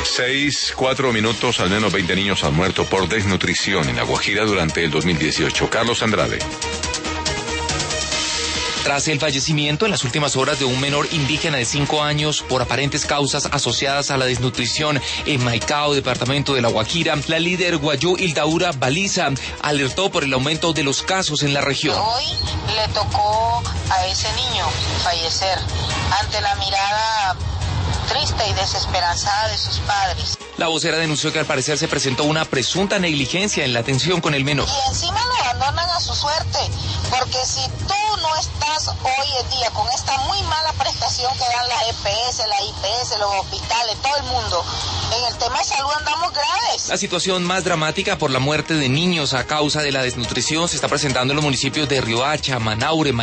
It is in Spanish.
6:04, al menos 20 niños han muerto por desnutrición en La Guajira durante el 2018. Carlos Andrade. Tras el fallecimiento en las últimas horas de un menor indígena de 5 años por aparentes causas asociadas a la desnutrición en Maicao, departamento de La Guajira, la líder guayú Hildaura Baliza alertó por el aumento de los casos en la región. Hoy le tocó a ese niño fallecer ante la mirada triste y desesperanzada de sus padres. La vocera denunció que al parecer se presentó una presunta negligencia en la atención con el menor. Y encima lo abandonan a su suerte, porque si tú no estás hoy en día con esta muy mala prestación que dan las EPS, las IPS, los hospitales, todo el mundo, en el tema de salud andamos graves. La situación más dramática por la muerte de niños a causa de la desnutrición se está presentando en los municipios de Riohacha, Manaure,